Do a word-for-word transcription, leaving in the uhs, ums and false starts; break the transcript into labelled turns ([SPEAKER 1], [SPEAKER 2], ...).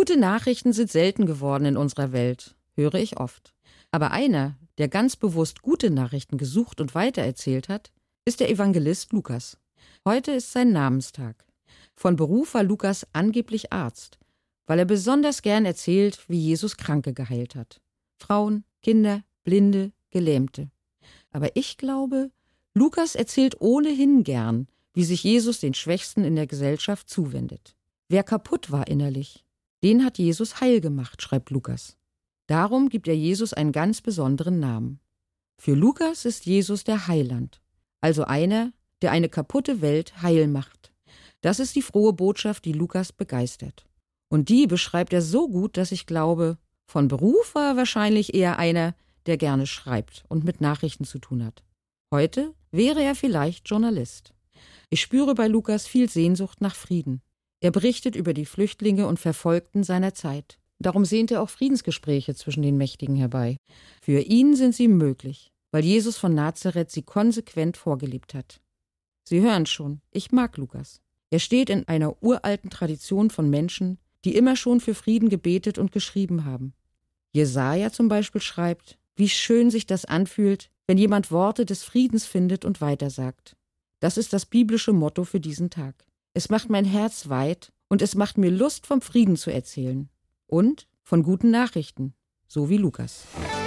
[SPEAKER 1] Gute Nachrichten sind selten geworden in unserer Welt, höre ich oft. Aber einer, der ganz bewusst gute Nachrichten gesucht und weitererzählt hat, ist der Evangelist Lukas. Heute ist sein Namenstag. Von Beruf war Lukas angeblich Arzt, weil er besonders gern erzählt, wie Jesus Kranke geheilt hat. Frauen, Kinder, Blinde, Gelähmte. Aber ich glaube, Lukas erzählt ohnehin gern, wie sich Jesus den Schwächsten in der Gesellschaft zuwendet. Wer kaputt war innerlich, den hat Jesus heil gemacht, schreibt Lukas. Darum gibt er Jesus einen ganz besonderen Namen. Für Lukas ist Jesus der Heiland, also einer, der eine kaputte Welt heil macht. Das ist die frohe Botschaft, die Lukas begeistert. Und die beschreibt er so gut, dass ich glaube, von Beruf war er wahrscheinlich eher einer, der gerne schreibt und mit Nachrichten zu tun hat. Heute wäre er vielleicht Journalist. Ich spüre bei Lukas viel Sehnsucht nach Frieden. Er berichtet über die Flüchtlinge und Verfolgten seiner Zeit. Darum sehnt er auch Friedensgespräche zwischen den Mächtigen herbei. Für ihn sind sie möglich, weil Jesus von Nazareth sie konsequent vorgelebt hat. Sie hören schon, ich mag Lukas. Er steht in einer uralten Tradition von Menschen, die immer schon für Frieden gebetet und geschrieben haben. Jesaja zum Beispiel schreibt, wie schön sich das anfühlt, wenn jemand Worte des Friedens findet und weitersagt. Das ist das biblische Motto für diesen Tag. Es macht mein Herz weit und es macht mir Lust, vom Frieden zu erzählen. Und von guten Nachrichten, so wie Lukas.